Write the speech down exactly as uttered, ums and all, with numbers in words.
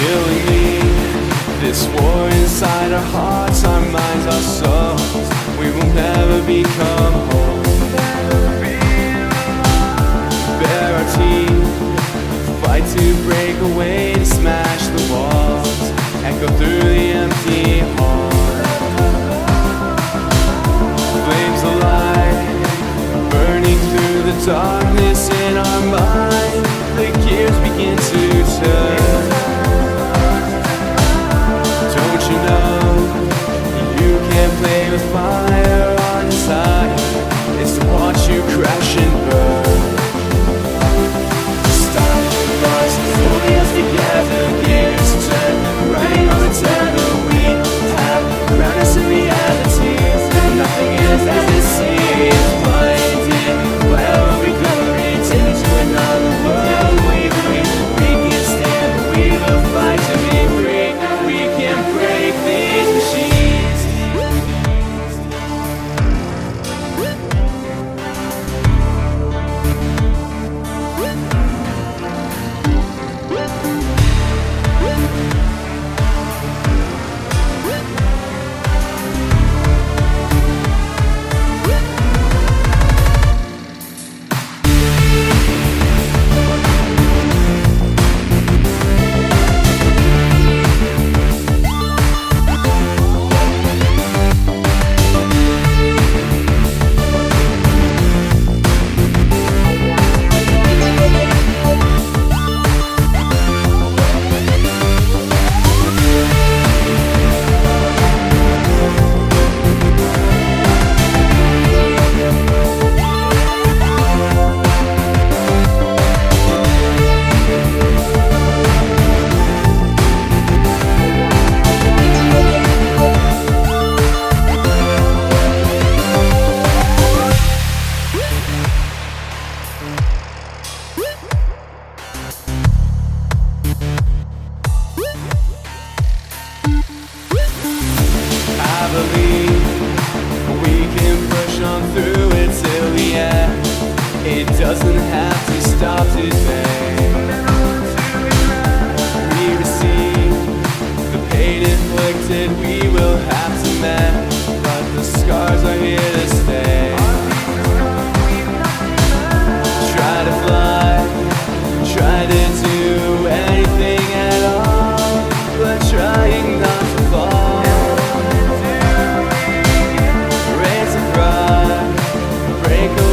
killing me. This war inside our hearts, our minds, our souls. We will never become whole. Bare our teeth, fight to break away, to smash the walls, echo through the empty halls. Flames alive, burning through the darkness in our mind. The gears begin to turn. Don't you know, you can't play with fire on desire. It's to watch you crash and burn. Stop the thoughts, pull us together, gears turn. Riding on the tether, we have around us in reality. Nothing is as it seems. Blinded, well, we cover it into another world. We breathe, we can stand, we will fight to be free. We can break these machines. I believe we can push on through it till the end. It doesn't have to stop today. We receive the pain inflicted, we will have to mend, but the scars are here to stay. Try to fly, try to do anything at all, but trying not to fall. Break